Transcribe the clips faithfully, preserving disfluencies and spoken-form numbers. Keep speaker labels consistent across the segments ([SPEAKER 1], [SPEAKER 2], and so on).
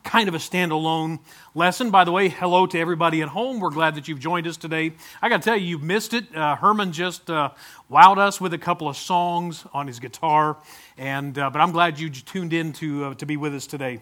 [SPEAKER 1] kind of a standalone lesson. By the way, hello to everybody at home. We're glad that you've joined us today. I got to tell you, you've missed it. Uh, Herman just uh, wowed us with a couple of songs on his guitar, and uh, but I'm glad you tuned in to uh, to be with us today.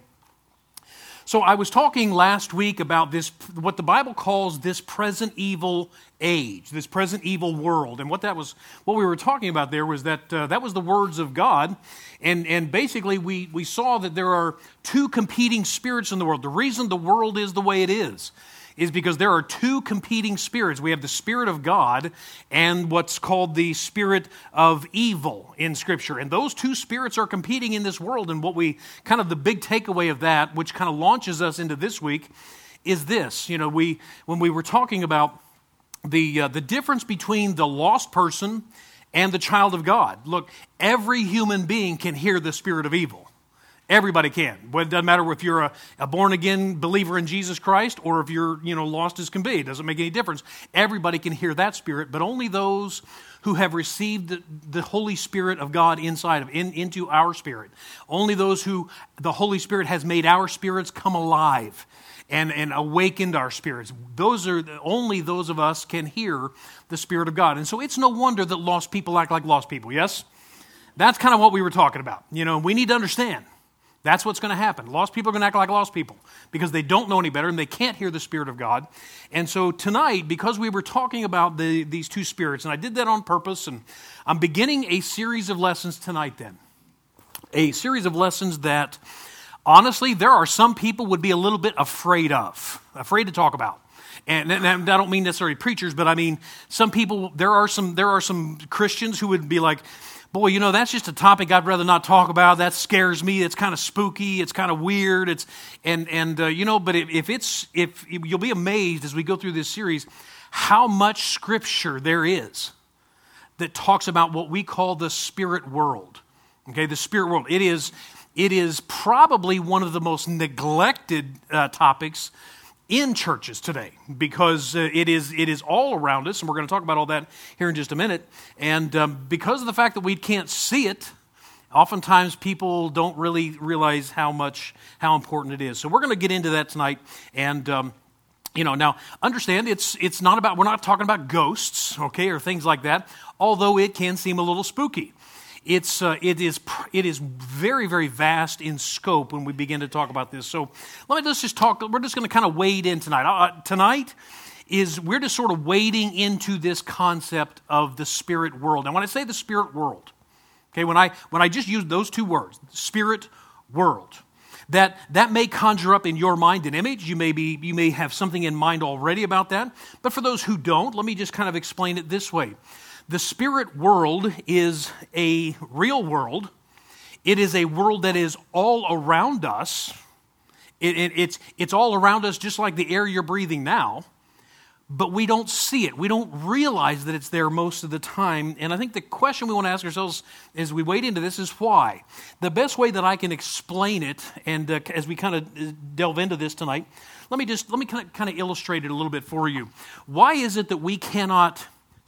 [SPEAKER 1] So I was talking last week about this, what the Bible calls this present evil age, this present evil world, and what that was, what we were talking about there was that uh, that was the words of God, and and basically we we saw that there are two competing spirits in the world. The reason the world is the way it is is because there are two competing spirits. We have the Spirit of God and what's called the spirit of evil in Scripture. And those two spirits are competing in this world. And what we, kind of the big takeaway of that, which kind of launches us into this week, is this. You know, we when we were talking about the uh, the difference between the lost person and the child of God. Look, every human being can hear the spirit of evil. Everybody can. Well, it doesn't matter if you're a, a born-again believer in Jesus Christ or if you're, you know, lost as can be. It doesn't make any difference. Everybody can hear that spirit, but only those who have received the, the Holy Spirit of God inside of, in, into our spirit. Only those who the Holy Spirit has made our spirits come alive and, and awakened our spirits. Those are only those of us can hear the Spirit of God. And so it's no wonder that lost people act like lost people, yes? That's kind of what we were talking about. You know, we need to understand. That's what's going to happen. Lost people are going to act like lost people because they don't know any better and they can't hear the Spirit of God. And so tonight, because we were talking about the, these two spirits, and I did that on purpose, and I'm beginning a series of lessons tonight then. A series of lessons that, honestly, there are some people would be a little bit afraid of, afraid to talk about. And, and I don't mean necessarily preachers, but I mean some people, there are some, there are some Christians who would be like, boy, you know, that's just a topic I'd rather not talk about. That scares me. It's kind of spooky. It's kind of weird. It's and and uh, you know, but if, if it's if you'll be amazed as we go through this series how much Scripture there is that talks about what we call the spirit world. Okay, the spirit world. It is it is probably one of the most neglected uh, topics in churches today, because uh, it is it is all around us, and we're going to talk about all that here in just a minute. And um, because of the fact that we can't see it, oftentimes people don't really realize how much how important it is. So we're going to get into that tonight. And um, you know, now understand it's it's not about we're not talking about ghosts, okay, or things like that. Although it can seem a little spooky. It's uh, it is it is very very vast in scope when we begin to talk about this. So let me let's just talk. We're just going to kind of wade in tonight. Uh, tonight is we're just sort of wading into this concept of the spirit world. Now, when I say the spirit world, okay, when I when I just use those two words, spirit world, that that may conjure up in your mind an image. You may be you may have something in mind already about that. But for those who don't, let me just kind of explain it this way. The spirit world is a real world. It is a world that is all around us. It, it, it's, it's all around us just like the air you're breathing now, but we don't see it. We don't realize that it's there most of the time. And I think the question we want to ask ourselves as we wade into this is why. The best way that I can explain it, and uh, as we kind of delve into this tonight, let me just let me kind of, kind of illustrate it a little bit for you. Why is it that we cannot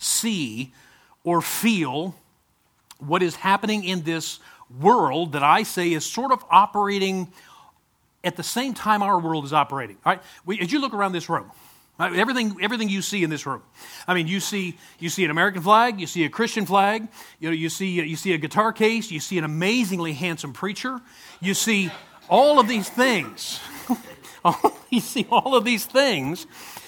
[SPEAKER 1] see or feel what is happening in this world that I say is sort of operating at the same time our world is operating? All right? We, as you look around this room, right, everything everything you see in this room, I mean, you see you see an American flag, you see a Christian flag, you know, you see you see a guitar case, you see an amazingly handsome preacher, you see all of these things, you see all of these things.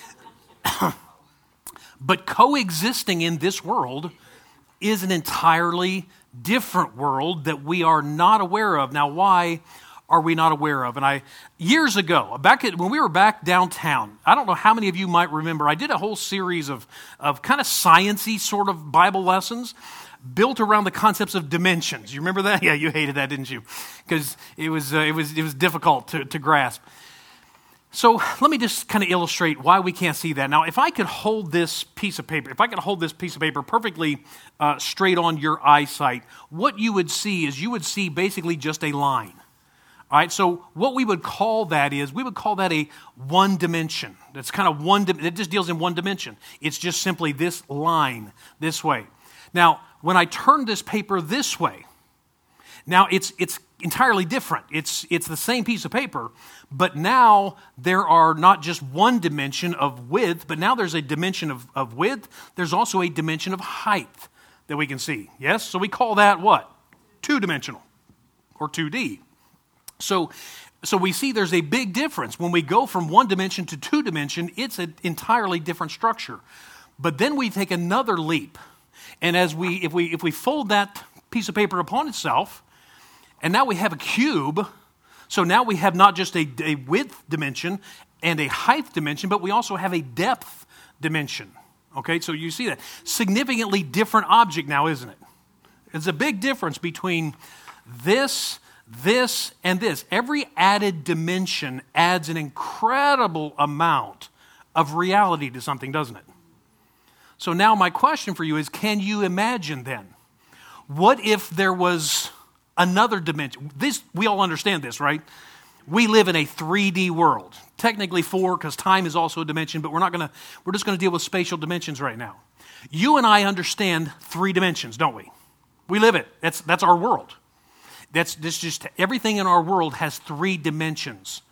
[SPEAKER 1] But coexisting in this world is an entirely different world that we are not aware of. Now, why are we not aware of? And I, years ago, back at, when we were back downtown, I don't know how many of you might remember, I did a whole series of, of kind of science-y sort of Bible lessons built around the concepts of dimensions. You remember that? Yeah, you hated that, didn't you? Because it was, uh, it was, it was difficult to, to grasp. So let me just kind of illustrate why we can't see that. Now, if I could hold this piece of paper, if I could hold this piece of paper perfectly uh, straight on your eyesight, what you would see is you would see basically just a line. All right, so what we would call that is, we would call that a one dimension. That's kind of one, it just deals in one dimension. It's just simply this line, this way. Now, when I turn this paper this way, now it's it's entirely different. It's, it's the same piece of paper, but now there are not just one dimension of width, but now there's a dimension of, of width. There's also a dimension of height that we can see. Yes? So we call that what? Two-dimensional, or two D. So, so we see there's a big difference. When we go from one dimension to two dimension, it's an entirely different structure. But then we take another leap. And as we, if we, if we fold that piece of paper upon itself, and now we have a cube, so now we have not just a, a width dimension and a height dimension, but we also have a depth dimension. Okay, so you see that. Significantly different object now, isn't it? It's a big difference between this, this, and this. Every added dimension adds an incredible amount of reality to something, doesn't it? So now my question for you is, can you imagine then? What if there was another dimension? This, we all understand this, right? We live in a three D world. Technically four, because time is also a dimension, but we're not going to, we're just going to deal with spatial dimensions right now. You and I understand three dimensions, don't we? We live it. That's, that's our world. That's, that's just, everything in our world has three dimensions.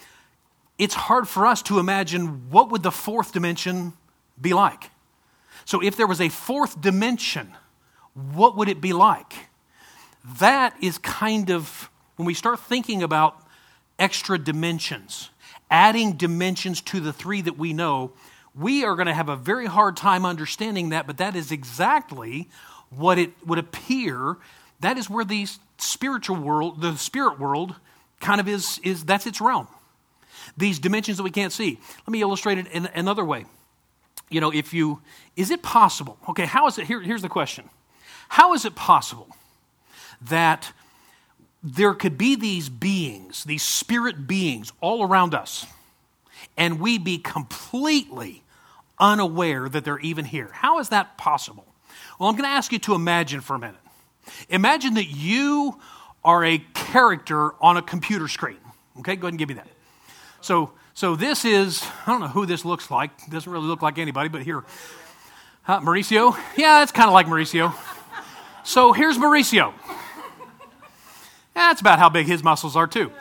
[SPEAKER 1] It's hard for us to imagine what would the fourth dimension be like. So if there was a fourth dimension, what would it be like? That is kind of, when we start thinking about extra dimensions, adding dimensions to the three that we know, we are going to have a very hard time understanding that, but that is exactly what it would appear. That is where the spiritual world, the spirit world, kind of is, is that's its realm. These dimensions that we can't see. Let me illustrate it in another way. You know, if you, is it possible, okay, how is it, here, here's the question. How is it possible that there could be these beings, these spirit beings all around us, and we be completely unaware that they're even here? How is that possible? Well, I'm going to ask you to imagine for a minute. Imagine that you are a character on a computer screen. Okay, go ahead and give me that. So, so this is, I don't know who this looks like. It doesn't really look like anybody, but here. Huh, Mauricio? Yeah, it's kind of like Mauricio. So here's Mauricio. That's about how big his muscles are too.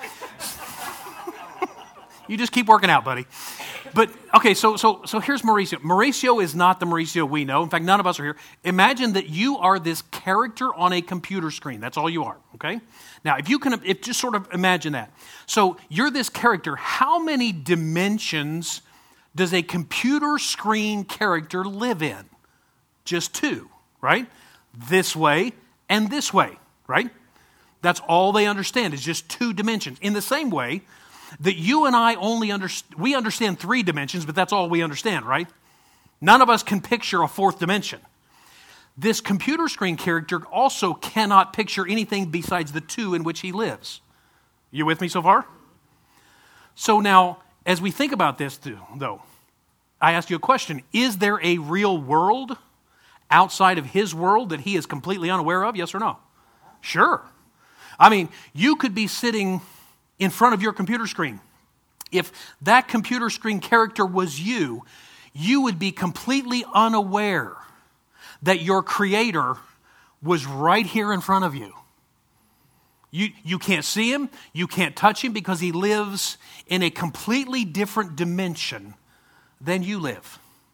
[SPEAKER 1] You just keep working out, buddy. But, okay, so so so here's Mauricio. Mauricio is not the Mauricio we know. In fact, none of us are here. Imagine that you are this character on a computer screen. That's all you are, okay? Now, if you can, if just sort of imagine that. So you're this character. How many dimensions does a computer screen character live in? Just two, right? This way and this way, right? That's all they understand is just two dimensions. In the same way that you and I only understand, we understand three dimensions, but that's all we understand, right? None of us can picture a fourth dimension. This computer screen character also cannot picture anything besides the two in which he lives. You with me so far? So now, as we think about this, though, I ask you a question. Is there a real world outside of his world that he is completely unaware of? Yes or no? Sure. I mean, you could be sitting in front of your computer screen. If that computer screen character was you, you would be completely unaware that your creator was right here in front of you. You, you can't see him, you can't touch him because he lives in a completely different dimension than you live.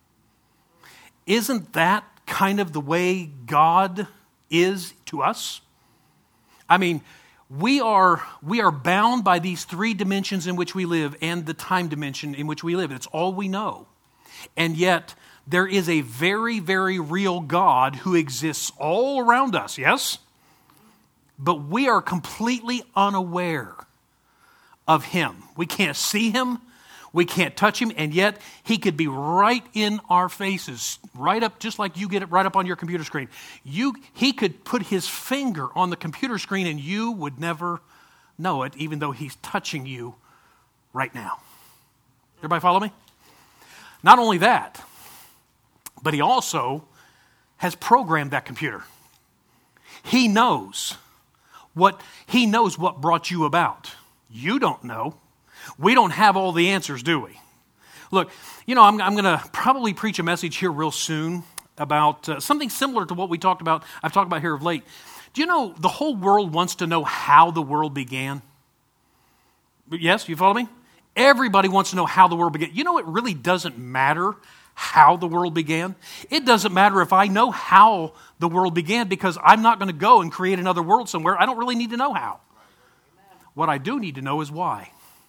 [SPEAKER 1] Isn't that kind of the way God is to us? I mean, we are we are bound by these three dimensions in which we live and the time dimension in which we live. It's all we know. And yet, there is a very, very real God who exists all around us, yes? But we are completely unaware of him. We can't see him. We can't touch him, and yet he could be right in our faces, right up, just like you get it right up on your computer screen. You, he could put his finger on the computer screen and you would never know it, even though he's touching you right now. Everybody follow me? Not only that, but he also has programmed that computer. He knows what, he knows what brought you about. You don't know. We don't have all the answers, do we? Look, you know, I'm, I'm going to probably preach a message here real soon about uh, something similar to what we talked about, I've talked about here of late. Do you know the whole world wants to know how the world began? Yes, you follow me? Everybody wants to know how the world began. You know, it really doesn't matter how the world began. It doesn't matter if I know how the world began, because I'm not going to go and create another world somewhere. I don't really need to know how. What I do need to know is why.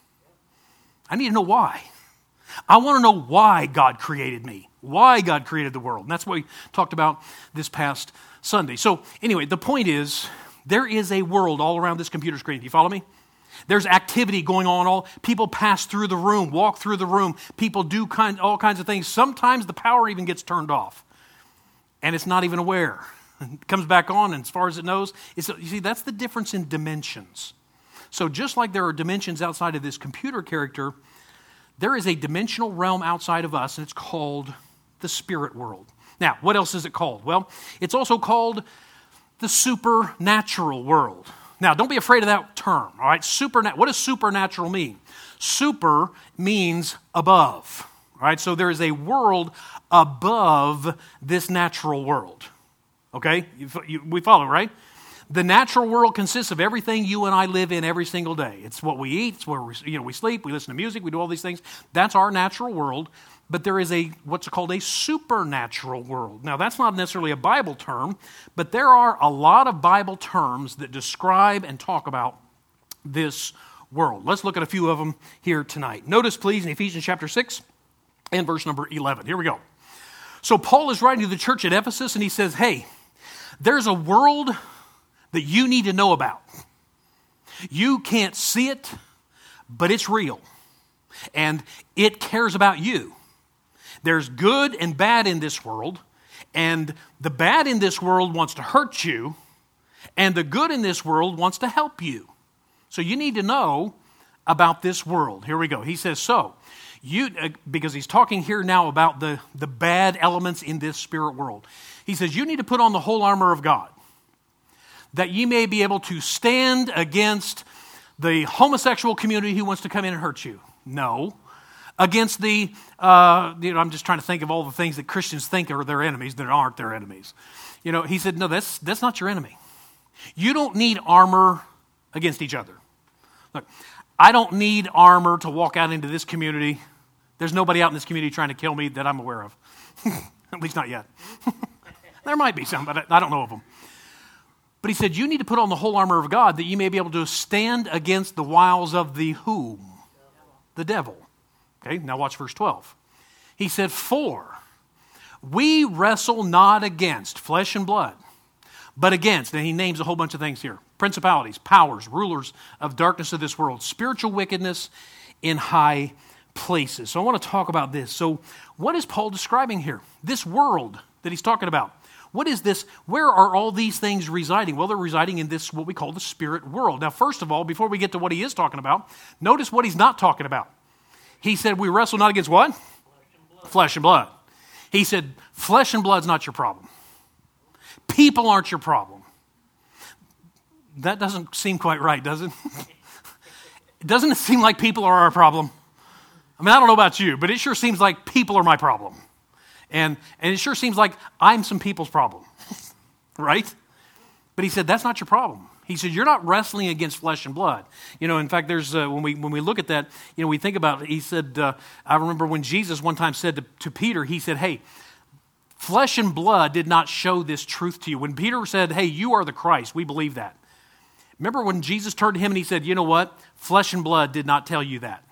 [SPEAKER 1] I need to know why. I want to know why God created me, why God created the world. And that's what we talked about this past Sunday. So anyway, the point is, there is a world all around this computer screen. Do you follow me? There's activity going on. All people pass through the room, walk through the room. People do kind, all kinds of things. Sometimes the power even gets turned off, and it's not even aware. It comes back on, and as far as it knows, it's, you see, that's the difference in dimensions. So just like there are dimensions outside of this computer character, there is a dimensional realm outside of us, and it's called the spirit world. Now, what else is it called? Well, it's also called the supernatural world. Now, don't be afraid of that term, all right? Supernat- what does supernatural mean? Super means above, all right? So there is a world above this natural world, okay? You, you, we follow, right? The natural world consists of everything you and I live in every single day. It's what we eat, it's where we, you know, we sleep, we listen to music, we do all these things. That's our natural world. But there is a what's called a supernatural world. Now, that's not necessarily a Bible term, but there are a lot of Bible terms that describe and talk about this world. Let's look at a few of them here tonight. Notice, please, in Ephesians chapter six and verse number eleven. Here we go. So Paul is writing to the church at Ephesus, and he says, hey, there's a world that you need to know about. You can't see it, but it's real, and it cares about you. There's good and bad in this world, and the bad in this world wants to hurt you, and the good in this world wants to help you. So you need to know about this world. Here we go. He says, so, you uh, because he's talking here now about the, the bad elements in this spirit world. He says, you need to put on the whole armor of God, that ye may be able to stand against the homosexual community who wants to come in and hurt you. No. Against the, uh, you know, I'm just trying to think of all the things that Christians think are their enemies that aren't their enemies. You know, he said, no, that's that's not your enemy. You don't need armor against each other. Look, I don't need armor to walk out into this community. There's nobody out in this community trying to kill me that I'm aware of. At least not yet. There might be some, but I don't know of them. But he said, you need to put on the whole armor of God that you may be able to stand against the wiles of the whom? The devil. Okay, now watch verse twelve. He said, for we wrestle not against flesh and blood, but against, and he names a whole bunch of things here, principalities, powers, rulers of darkness of this world, spiritual wickedness in high places. So I want to talk about this. So what is Paul describing here? This world that he's talking about. What is this? Where are all these things residing? Well, they're residing in this, what we call the spirit world. Now, first of all, before we get to what he is talking about, notice what he's not talking about. He said, we wrestle not against what? Flesh and blood. Flesh and blood. He said, flesh and blood's not your problem. People aren't your problem. That doesn't seem quite right, does it? Doesn't it seem like people are our problem? I mean, I don't know about you, but it sure seems like people are my problem. And, and it sure seems like I'm some people's problem, right? But he said, that's not your problem. He said, you're not wrestling against flesh and blood. You know, in fact, there's uh, when we when we look at that, you know, we think about it. He said, uh, I remember when Jesus one time said to, to Peter, he said, hey, flesh and blood did not show this truth to you. When Peter said, hey, you are the Christ, we believe that. Remember when Jesus turned to him and he said, you know what? Flesh and blood did not tell you that.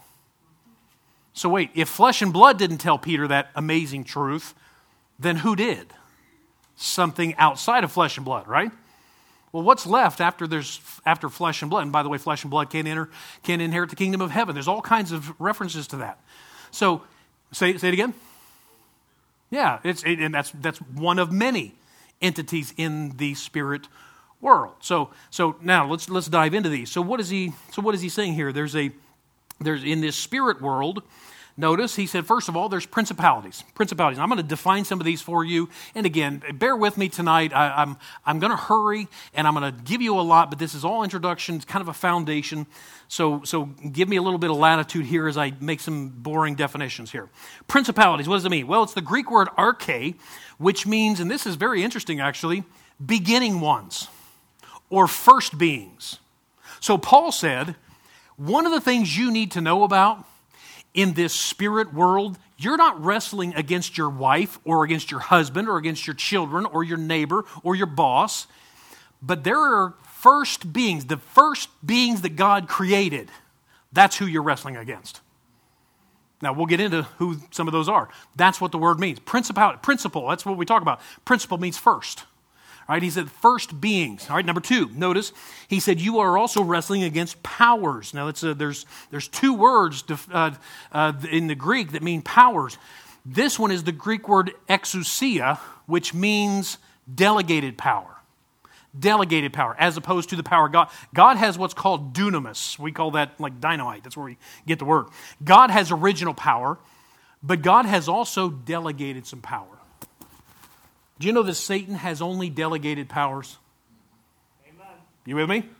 [SPEAKER 1] So wait, if flesh and blood didn't tell Peter that amazing truth, then who did? Something outside of flesh and blood, right? Well, what's left after there's after flesh and blood? And by the way, flesh and blood can't enter, can't inherit the kingdom of heaven. There's all kinds of references to that. So, say say it again. Yeah, it's it, and that's that's one of many entities in the spirit world. So so now let's let's dive into these. So what is he? So what is he saying here? There's a there's in this spirit world. Notice, he said, first of all, there's principalities. Principalities. I'm going to define some of these for you. And again, bear with me tonight. I, I'm I'm going to hurry, and I'm going to give you a lot, but this is all introduction. It's kind of a foundation. So, so give me a little bit of latitude here as I make some boring definitions here. Principalities, what does it mean? Well, it's the Greek word arche, which means, and this is very interesting actually, beginning ones, or first beings. So Paul said, one of the things you need to know about in this spirit world, you're not wrestling against your wife or against your husband or against your children or your neighbor or your boss, but there are first beings, the first beings that God created. That's who you're wrestling against. Now, we'll get into who some of those are. That's what the word means. Principality, principle, that's what we talk about. Principle means first. All right, he said first beings. All right, number two, notice he said you are also wrestling against powers. Now, it's a, there's there's two words to, uh, uh, in the Greek that mean powers. This one is the Greek word exousia, which means delegated power. Delegated power, as opposed to the power of God. God has what's called dunamis. We call that like dynamite. That's where we get the word. God has original power, but God has also delegated some power. Do you know that Satan has only delegated powers? Amen. You with me? Amen.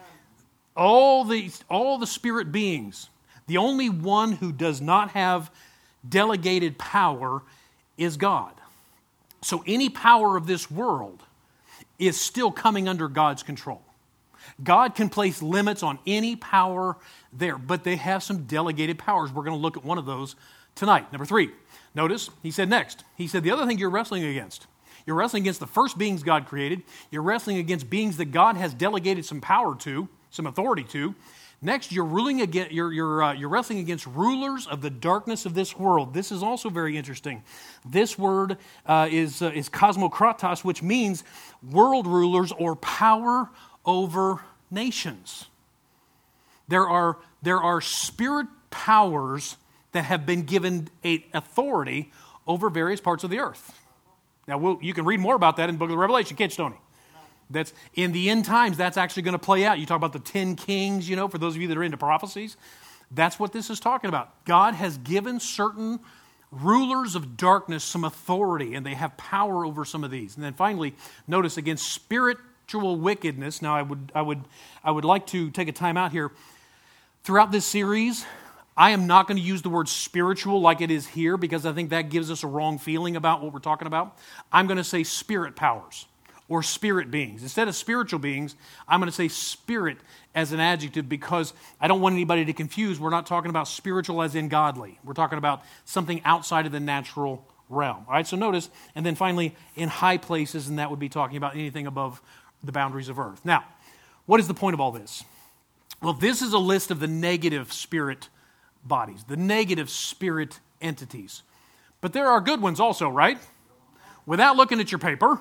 [SPEAKER 1] All the, all the spirit beings, the only one who does not have delegated power is God. So any power of this world is still coming under God's control. God can place limits on any power there, but they have some delegated powers. We're going to look at one of those tonight. Number three, notice, he said next, he said the other thing you're wrestling against, you're wrestling against the first beings God created, you're wrestling against beings that God has delegated some power to, some authority to. Next, you're ruling against, you're, you're, uh, you're wrestling against rulers of the darkness of this world. This is also very interesting. This word uh, is, uh, is cosmokratos, which means world rulers or power over nations. There are, there are spirit powers that have been given a authority over various parts of the earth. Now, we'll, you can read more about that in the book of the Revelation, can't you, Tony? That's in the end times, that's actually going to play out. You talk about the ten kings, you know, for those of you that are into prophecies. That's what this is talking about. God has given certain rulers of darkness some authority, and they have power over some of these. And then finally, notice against spiritual wickedness. Now, I would, I would, I would like to take a time out here. Throughout this series, I am not going to use the word spiritual like it is here because I think that gives us a wrong feeling about what we're talking about. I'm going to say spirit powers. Or spirit beings. Instead of spiritual beings, I'm going to say spirit as an adjective because I don't want anybody to confuse. We're not talking about spiritual as in godly. We're talking about something outside of the natural realm. All right, so notice, and then finally, in high places, and that would be talking about anything above the boundaries of earth. Now, what is the point of all this? Well, this is a list of the negative spirit bodies, the negative spirit entities. But there are good ones also, right? Without looking at your paper,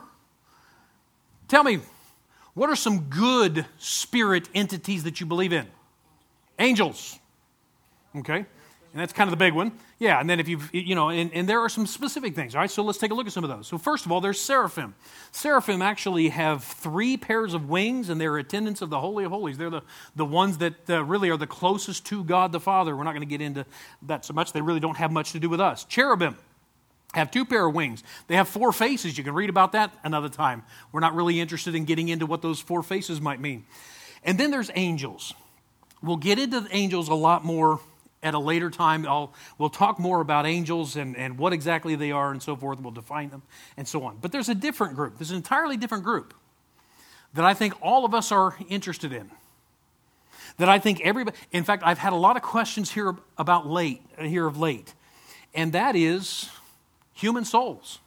[SPEAKER 1] tell me, what are some good spirit entities that you believe in? Angels. Okay. And that's kind of the big one. Yeah, and then if you've, you know, and, and there are some specific things, all right? So let's take a look at some of those. So first of all, there's seraphim. Seraphim actually have three pairs of wings, and they're attendants of the Holy of Holies. They're the, the ones that uh, really are the closest to God the Father. We're not going to get into that so much. They really don't have much to do with us. Cherubim have two pair of wings. They have four faces. You can read about that another time. We're not really interested in getting into what those four faces might mean. And then there's angels. We'll get into the angels a lot more at a later time. I'll, we'll talk more about angels and, and what exactly they are and so forth. We'll define them and so on. But there's a different group. There's an entirely different group that I think all of us are interested in. That I think everybody, in fact, I've had a lot of questions here about late, here of late. And that is human souls.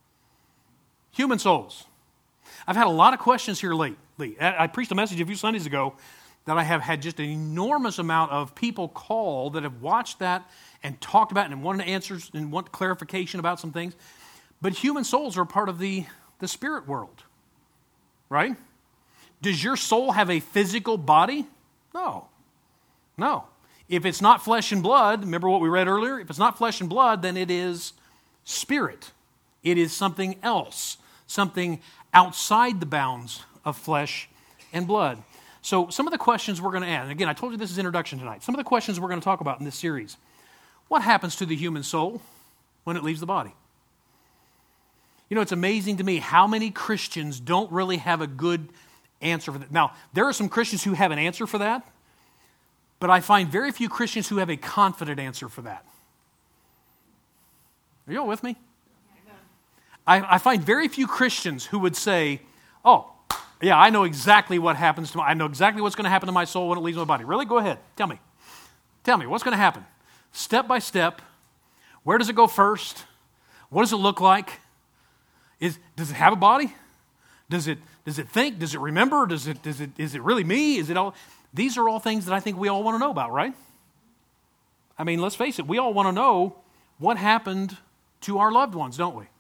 [SPEAKER 1] Human souls. I've had a lot of questions here lately. I preached a message a few Sundays ago that I have had just an enormous amount of people call that have watched that and talked about it and wanted answers and want clarification about some things. But human souls are part of the, the spirit world, right? Does your soul have a physical body? No. No. If it's not flesh and blood, remember what we read earlier? If it's not flesh and blood, then it is spirit. It is something else, something outside the bounds of flesh and blood. So some of the questions we're going to ask, and again, I told you this is introduction tonight. Some of the questions we're going to talk about in this series. What happens to the human soul when it leaves the body? You know, it's amazing to me how many Christians don't really have a good answer for that. Now, there are some Christians who have an answer for that, but I find very few Christians who have a confident answer for that. Are you all with me? I, I find very few Christians who would say, oh, Yeah, I know exactly what happens to my, I know exactly what's going to happen to my soul when it leaves my body. Really? Go ahead. Tell me. Tell me, what's going to happen? Step by step. Where does it go first? What does it look like? Is, does it have a body? Does it, does it think? Does it remember? Does it, does it, is it really me? Is it all? These are all things that I think we all want to know about, right? I mean, let's face it. We all want to know what happened to our loved ones, don't we?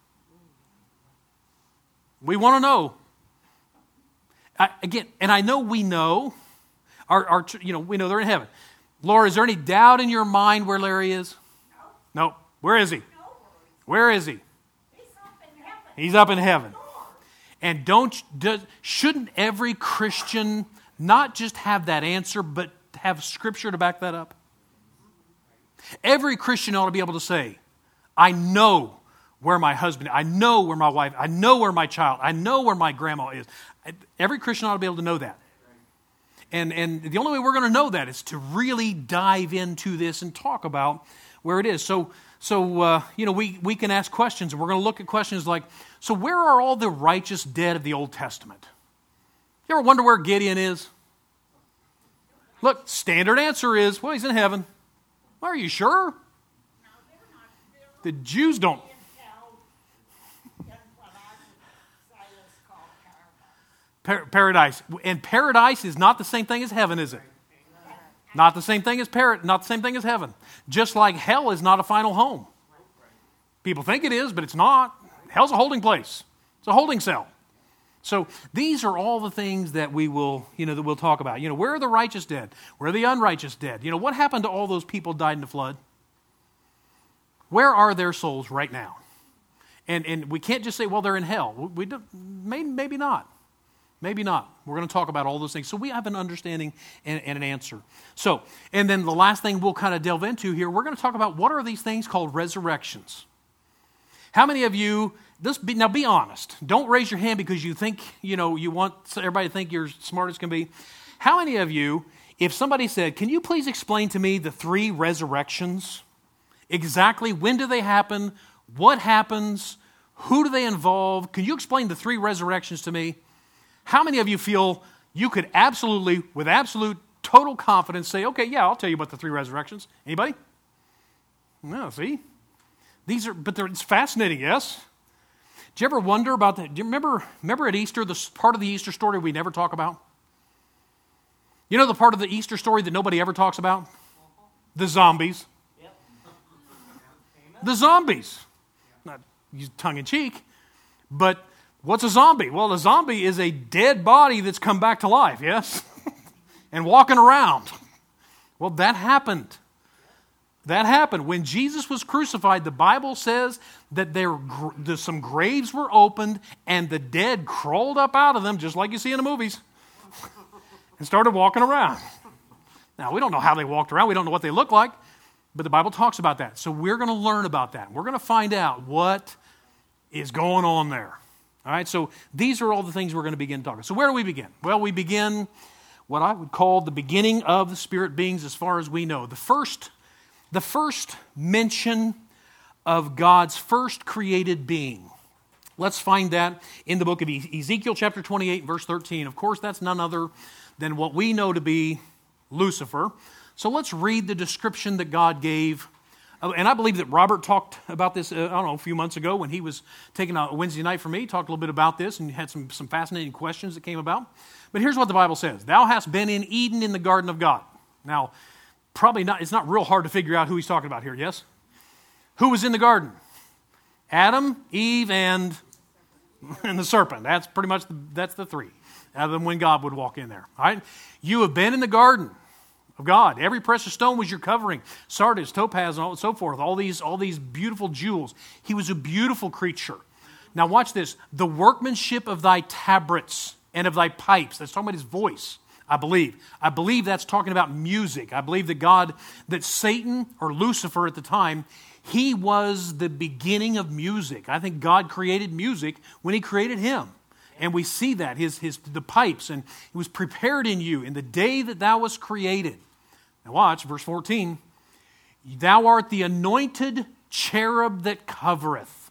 [SPEAKER 1] We want to know. I, again, and I know we know, our, our, you know, we know they're in heaven. Laura, is there any doubt in your mind where Larry is? No. No. Where is he? Where is he?
[SPEAKER 2] He's up in heaven.
[SPEAKER 1] He's up in heaven. And don't, does, shouldn't every Christian not just have that answer, but have Scripture to back that up? Every Christian ought to be able to say, I know where my husband, I know where my wife, I know where my child, I know where my grandma is. Every Christian ought to be able to know that. And, and the only way we're going to know that is to really dive into this and talk about where it is. So, so uh, you know, we, we can ask questions, and we're going to look at questions like, so where are all the righteous dead of the Old Testament? You ever wonder where Gideon is? Look, standard answer is, well, he's in heaven. Well, are you sure? The Jews don't. Par- paradise. And paradise is not the same thing as heaven, is it? Not the same thing as par- not the same thing as heaven. Just like hell is not a final home. People think it is, but it's not. Hell's a holding place. It's a holding cell. So these are all the things that we will, you know, that we'll talk about. You know, where are the righteous dead? Where are the unrighteous dead? You know, what happened to all those people who died in the flood? Where are their souls right now? And and we can't just say, well, they're in hell. We, we don't, maybe, maybe not. Maybe not. We're going to talk about all those things. So we have an understanding and, and an answer. So, and then the last thing we'll kind of delve into here, we're going to talk about what are these things called resurrections. How many of you, this be, now be honest. Don't raise your hand because you think, you know, you want everybody to think you're smart as can be. How many of you, if somebody said, can you please explain to me the three resurrections? Exactly when do they happen? What happens? Who do they involve? Can you explain the three resurrections to me? How many of you feel you could absolutely, with absolute total confidence say, okay, yeah, I'll tell you about the three resurrections. Anybody? No, see? These are, but it's fascinating, yes? Do you ever wonder about that? Do you remember, remember at Easter, the part of the Easter story we never talk about? You know the part of the Easter story that nobody ever talks about? The zombies. Yep. The zombies. Not tongue-in-cheek, but what's a zombie? Well, a zombie is a dead body that's come back to life, yes? And walking around. Well, that happened. That happened. When Jesus was crucified, the Bible says that there, some graves were opened and the dead crawled up out of them, just like you see in the movies, and started walking around. Now, we don't know how they walked around. We don't know what they look like, but the Bible talks about that. So we're going to learn about that. We're going to find out what is going on there. All right, so these are all the things we're going to begin talking. So where do we begin? Well, we begin what I would call the beginning of the spirit beings as far as we know. The first, the first mention of God's first created being. Let's find that in the book of Ezekiel chapter twenty-eight, verse thirteen. Of course, that's none other than what we know to be Lucifer. So let's read the description that God gave. And I believe that Robert talked about this, uh, I don't know, a few months ago when he was taking a Wednesday night for me. He talked a little bit about this and had some, some fascinating questions that came about. But here's what the Bible says. Thou hast been in Eden in the garden of God. Now, probably not, it's not real hard to figure out who he's talking about here, yes? Who was in the garden? Adam, Eve, and, and the serpent. That's pretty much, the, that's the three. Other than when God would walk in there. All right? You have been in the garden of God. Every precious stone was your covering. Sardis, topaz, and so forth. All these, all these beautiful jewels. He was a beautiful creature. Now watch this. The workmanship of thy tabrets and of thy pipes. That's talking about his voice, I believe. I believe that's talking about music. I believe that God, that Satan, or Lucifer at the time, he was the beginning of music. I think God created music when he created him. And we see that, his, his, the pipes, and it was prepared in you in the day that thou wast created. Now watch, verse fourteen. Thou art the anointed cherub that covereth.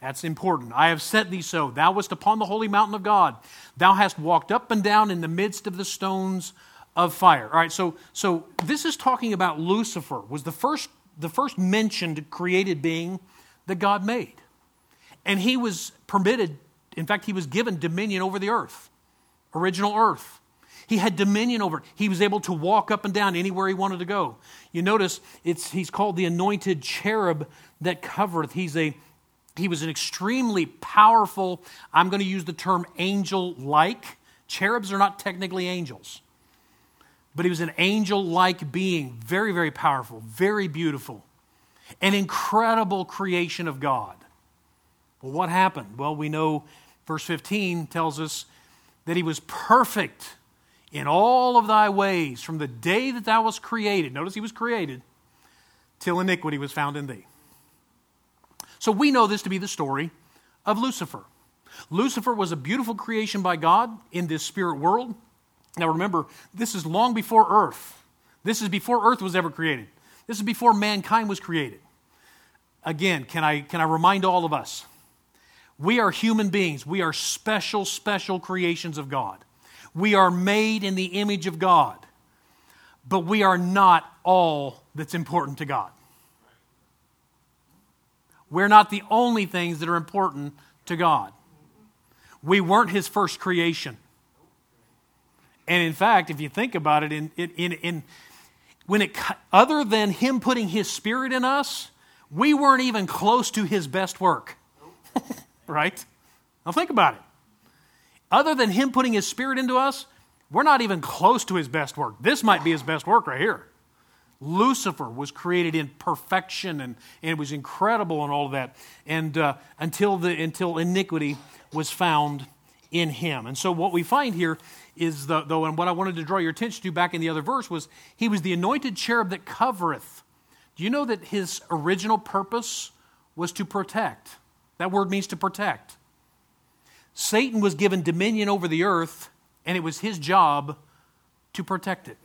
[SPEAKER 1] That's important. I have set thee so. Thou wast upon the holy mountain of God. Thou hast walked up and down in the midst of the stones of fire. All right, so so this is talking about Lucifer, was the first the first mentioned created being that God made. And he was permitted, in fact, he was given dominion over the earth, original earth. He had dominion over it. He was able to walk up and down anywhere he wanted to go. You notice it's he's called the anointed cherub that covereth. He's a He was an extremely powerful, I'm going to use the term angel-like. Cherubs are not technically angels. But he was an angel-like being, very, very powerful, very beautiful. An incredible creation of God. Well, what happened? Well, we know verse fifteen tells us that he was perfect in all of thy ways from the day that thou wast created. Notice he was created till iniquity was found in thee. So we know this to be the story of Lucifer. Lucifer was a beautiful creation by God in this spirit world. Now remember, this is long before earth. This is before earth was ever created. This is before mankind was created. Again, can I, can I remind all of us? We are human beings. We are special, special creations of God. We are made in the image of God. But we are not all that's important to God. We're not the only things that are important to God. We weren't His first creation. And in fact, if you think about it, in, in, in, when it, other than Him putting His Spirit in us, we weren't even close to His best work. Right? Now think about it. Other than Him putting His Spirit into us, we're not even close to His best work. This might be His best work right here. Lucifer was created in perfection, and, and it was incredible and all of that, and uh, until the until iniquity was found in him. And so what we find here is, the, though, and what I wanted to draw your attention to back in the other verse was, he was the anointed cherub that covereth. Do you know that his original purpose was to protect? That word means to protect. Satan was given dominion over the earth, and it was his job to protect it.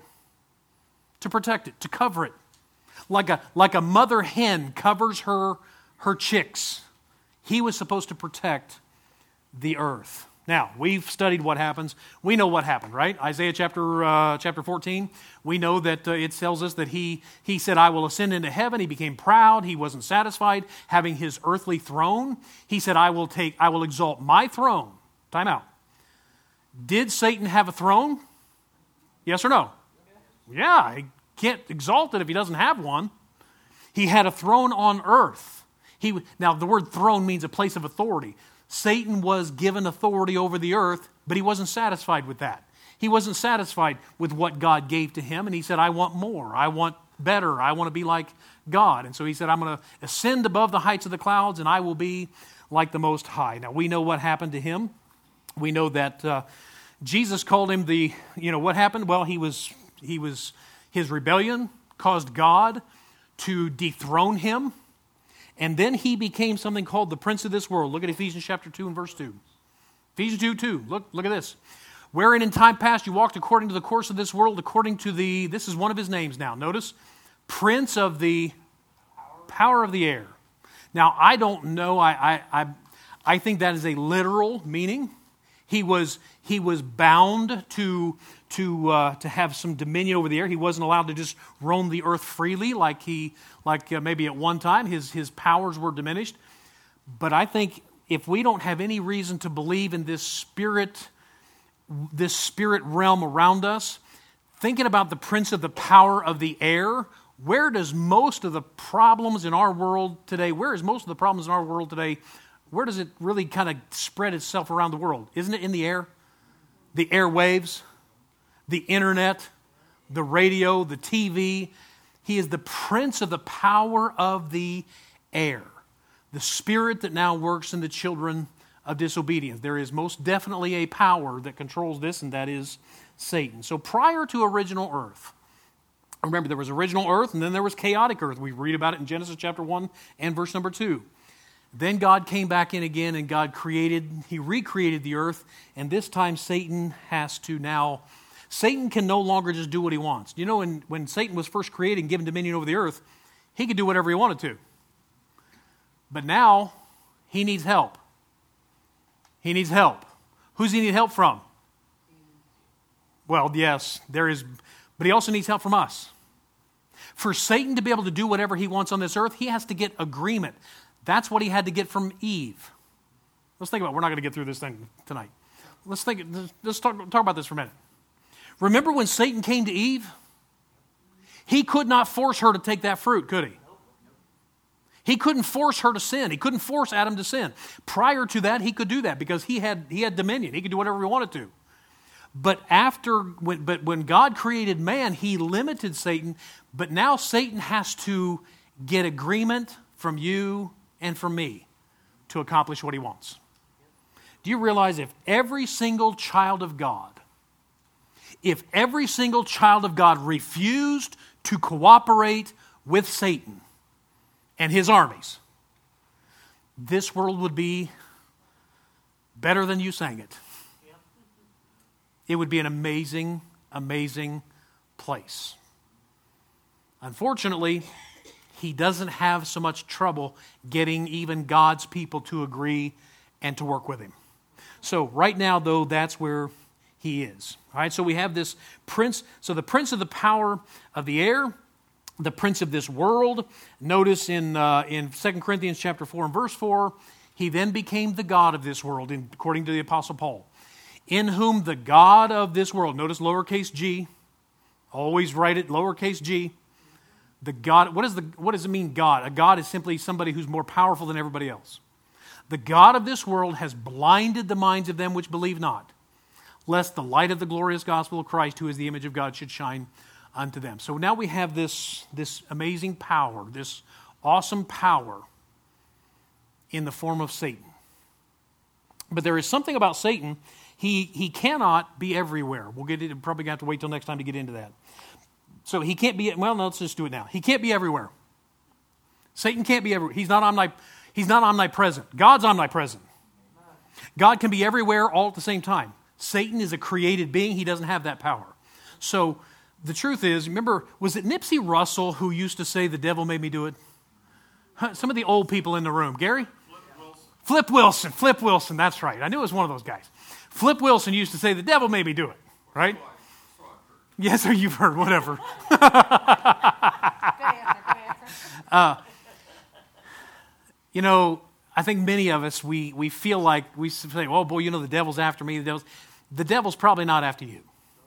[SPEAKER 1] To protect it, to cover it. Like a, like a mother hen covers her, her chicks. He was supposed to protect the earth. Now, we've studied what happens. We know what happened, right? Isaiah chapter uh, chapter fourteen, we know that uh, it tells us that he, he said, I will ascend into heaven. He became proud. He wasn't satisfied having his earthly throne. He said, I will take, I will exalt my throne. Time out. Did Satan have a throne? Yes or no? Yeah, he can't exalt it if he doesn't have one. He had a throne on earth. He, now, the word throne means a place of authority. Satan was given authority over the earth, but he wasn't satisfied with that. He wasn't satisfied with what God gave to him, and he said, I want more. I want better. I want to be like God. And so he said, I'm going to ascend above the heights of the clouds, and I will be like the Most High. Now, we know what happened to him. We know that uh, Jesus called him the, you know, what happened? Well, he was, he was, his rebellion caused God to dethrone him. And then he became something called the prince of this world. Look at Ephesians chapter two and verse two. Ephesians two, two. Look, look at this. Wherein in time past you walked according to the course of this world, according to the, this is one of his names now. Notice, prince of the power of the air. Now, I don't know. I, I, I, I think that is a literal meaning. He was, he was bound to, to, uh, to have some dominion over the air. He wasn't allowed to just roam the earth freely like he, like uh, maybe at one time. His, his powers were diminished. But I think if we don't have any reason to believe in this spirit, this spirit realm around us, thinking about the prince of the power of the air, where does most of the problems in our world today, where is most of the problems in our world today, where does it really kind of spread itself around the world? Isn't it in the air? The airwaves, the internet, the radio, the T V. He is the prince of the power of the air. The spirit that now works in the children of disobedience. There is most definitely a power that controls this, and that is Satan. So prior to original earth, remember there was original earth and then there was chaotic earth. We read about it in Genesis chapter one and verse number two. Then God came back in again and God created, He recreated the earth, and this time Satan has to now, Satan can no longer just do what he wants. You know, when, when Satan was first created and given dominion over the earth, he could do whatever he wanted to. But now, he needs help. He needs help. Who's he need help from? Well, yes, there is, but he also needs help from us. For Satan to be able to do whatever he wants on this earth, he has to get agreement. That's what he had to get from Eve. Let's think about it. We're not going to get through this thing tonight. Let's think. Let's talk, talk about this for a minute. Remember when Satan came to Eve? He could not force her to take that fruit, could he? He couldn't force her to sin. He couldn't force Adam to sin. Prior to that, he could do that because he had he had dominion. He could do whatever he wanted to. But after, when, but when God created man, he limited Satan. But now Satan has to get agreement from you and from me to accomplish what he wants. Do you realize if every single child of God, if every single child of God refused to cooperate with Satan and his armies, this world would be better than you sang it. It would be an amazing, amazing place. Unfortunately, he doesn't have so much trouble getting even God's people to agree and to work with him. So right now, though, that's where he is. All right, so we have this prince. So the prince of the power of the air, the prince of this world. Notice in uh, in Second Corinthians chapter four and verse four, he then became the god of this world, in, according to the Apostle Paul. In whom the God of this world, notice lowercase g, always write it lowercase g. The God, what, is the, what does it mean, God? A God is simply somebody who's more powerful than everybody else. The God of this world has blinded the minds of them which believe not, lest the light of the glorious gospel of Christ, who is the image of God, should shine unto them. So now we have this, this amazing power, this awesome power in the form of Satan. But there is something about Satan. He he cannot be everywhere. We'll get it. Probably have to wait till next time to get into that. So he can't be. Well, no, let's just do it now. He can't be everywhere. Satan can't be everywhere. He's not omni, He's not omnipresent. God's omnipresent. God can be everywhere all at the same time. Satan is a created being. He doesn't have that power. So the truth is, remember, was it Nipsey Russell who used to say, "The devil made me do it"? Some of the old people in the room. Gary? Flip Wilson. Flip Wilson. That's right. I knew it was one of those guys. Flip Wilson used to say, "The devil made me do it," right? Yes, or you've heard, whatever. uh, you know, I think many of us, we we feel like, we say, "Oh boy, you know, the devil's after me." The devil's, the devil's probably not after you.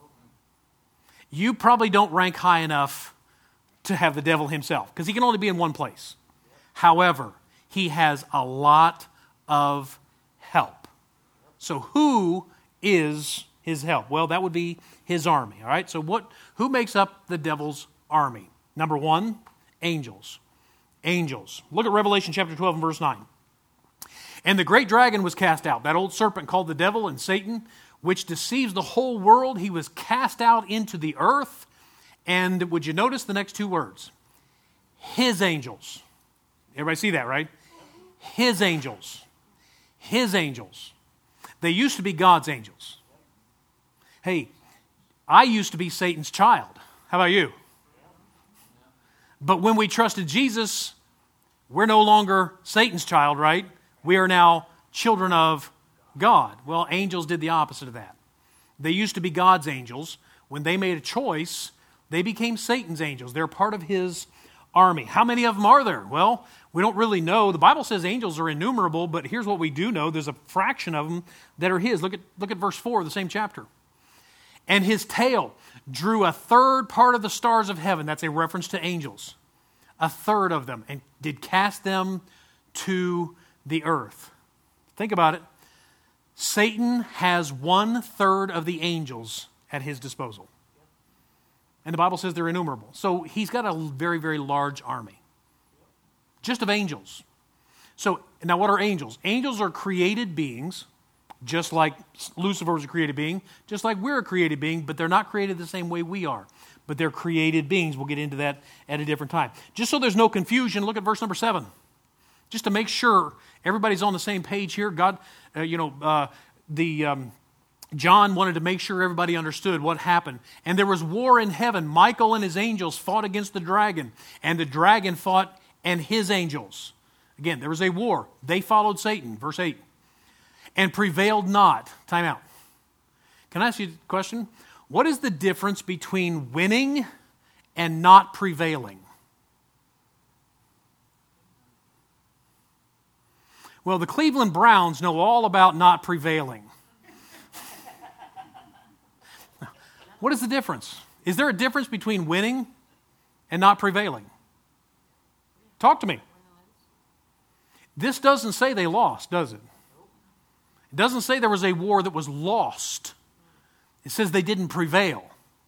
[SPEAKER 1] You probably don't rank high enough to have the devil himself, because he can only be in one place. However, he has a lot of help. So who is his help? Well, that would be his army, all right? So what? Who makes up the devil's army? Number one, angels. Angels. Look at Revelation chapter twelve and verse nine. And the great dragon was cast out, that old serpent called the devil and Satan, which deceives the whole world. He was cast out into the earth. And would you notice the next two words? His angels. Everybody see that, right? His angels. His angels. They used to be God's angels. Hey, I used to be Satan's child. How about you? But when we trusted Jesus, we're no longer Satan's child, right? We are now children of God. Well, angels did the opposite of that. They used to be God's angels. When they made a choice, they became Satan's angels. They're part of his army. How many of them are there? Well, we don't really know. The Bible says angels are innumerable, but here's what we do know. There's a fraction of them that are his. Look at, look at verse four of the same chapter. And his tail drew a third part of the stars of heaven. That's a reference to angels. A third of them. And did cast them to the earth. Think about it. Satan has one third of the angels at his disposal. And the Bible says they're innumerable. So he's got a very, very large army. Just of angels. So, now what are angels? Angels are created beings, just like Lucifer is a created being, just like we're a created being, but they're not created the same way we are. But they're created beings. We'll get into that at a different time. Just so there's no confusion, look at verse number seven. Just to make sure everybody's on the same page here. God, uh, you know, uh, the... Um, John wanted to make sure everybody understood what happened. And there was war in heaven. Michael and his angels fought against the dragon. And the dragon fought and his angels. Again, there was a war. They followed Satan, verse eight, and prevailed not. Time out. Can I ask you a question? What is the difference between winning and not prevailing? Well, the Cleveland Browns know all about not prevailing. What is the difference? Is there a difference between winning and not prevailing? Talk to me. This doesn't say they lost, does it? It doesn't say there was a war that was lost. It says they didn't prevail.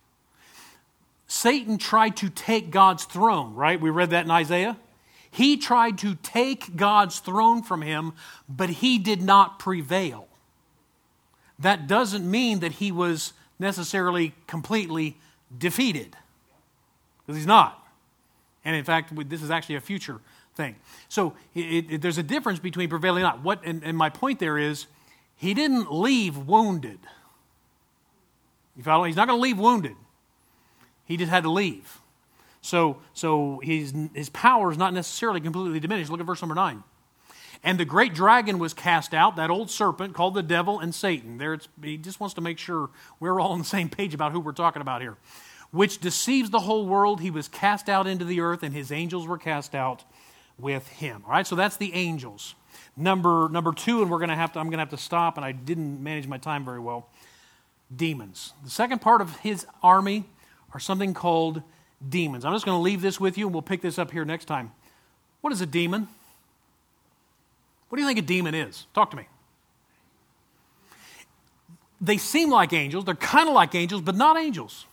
[SPEAKER 1] Satan tried to take God's throne, right? We read that in Isaiah. He tried to take God's throne from him, but he did not prevail. That doesn't mean that he was necessarily completely defeated, because he's not. And in fact, this is actually a future thing. So it, it, there's a difference between prevailing and not. What, and, and my point there is, he didn't leave wounded. You follow? He's not going to leave wounded. He just had to leave. So, so his, his power is not necessarily completely diminished. Look at verse number nine. And the great dragon was cast out, that old serpent called the devil and Satan. There, it's, he just wants to make sure we're all on the same page about who we're talking about here. Which deceives the whole world. He was cast out into the earth, and his angels were cast out with him. All right, so that's the angels. Number number two, and we're going to have to. I'm going to have to stop, and I didn't manage my time very well. Demons. The second part of his army are something called demons. I'm just going to leave this with you, and we'll pick this up here next time. What is a demon? What do you think a demon is? Talk to me. They seem like angels. They're kind of like angels, but not angels.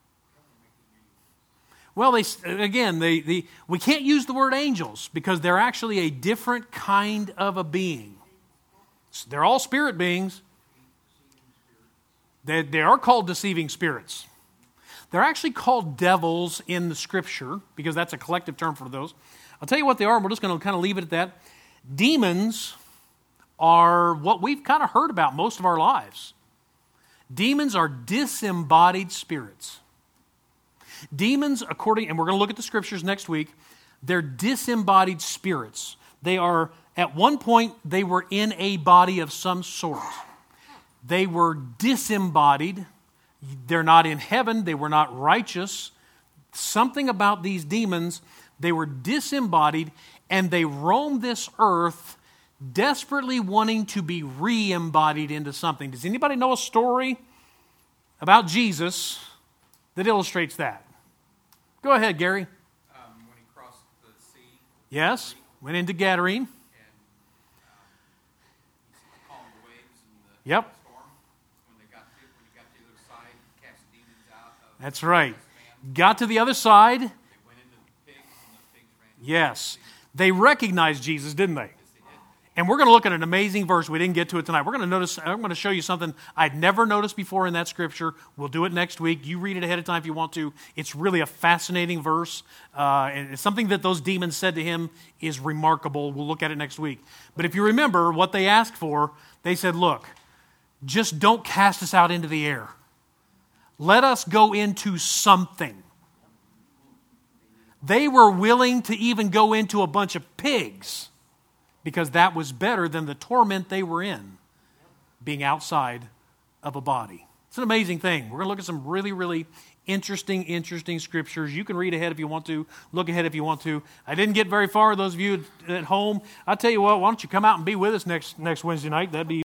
[SPEAKER 1] Well, they again, they, they, we can't use the word angels because they're actually a different kind of a being. They're all spirit beings. They, they are called deceiving spirits. They're actually called devils in the Scripture because that's a collective term for those. I'll tell you what they are, and we're just going to kind of leave it at that. Demons are what we've kind of heard about most of our lives. Demons are disembodied spirits. Demons, according, and we're going to look at the Scriptures next week, they're disembodied spirits. They are, at one point, they were in a body of some sort. They were disembodied. They're not in heaven. They were not righteous. Something about these demons, they were disembodied, and they roam this earth desperately wanting to be re-embodied into something. Does anybody know a story about Jesus that illustrates that? Go ahead, Gary.
[SPEAKER 2] Um, when he crossed the sea.
[SPEAKER 1] Yes, went into Gadarene.
[SPEAKER 2] And um, he calmed the waves and the
[SPEAKER 1] Yep.
[SPEAKER 2] storm. When they got to, when he got to the other side, he cast demons out of
[SPEAKER 1] That's right.
[SPEAKER 2] this man.
[SPEAKER 1] Got to the other side.
[SPEAKER 2] They went into the pigs, and the pigs ran.
[SPEAKER 1] Yes. They recognized Jesus, didn't they?
[SPEAKER 2] Yes, they did.
[SPEAKER 1] And we're going to look at an amazing verse. We didn't get to it tonight. We're going to notice, I'm going to show you something I'd never noticed before in that Scripture. We'll do it next week. You read it ahead of time if you want to. It's really a fascinating verse. Uh, and it's something that those demons said to him is remarkable. We'll look at it next week. But if you remember what they asked for, they said, look, just don't cast us out into the air. Let us go into something. They were willing to even go into a bunch of pigs because that was better than the torment they were in, being outside of a body. It's an amazing thing. We're going to look at some really, really interesting, interesting scriptures. You can read ahead if you want to. Look ahead if you want to. I didn't get very far, those of you at home. I'll tell you what, why don't you come out and be with us next, next Wednesday night? That'd be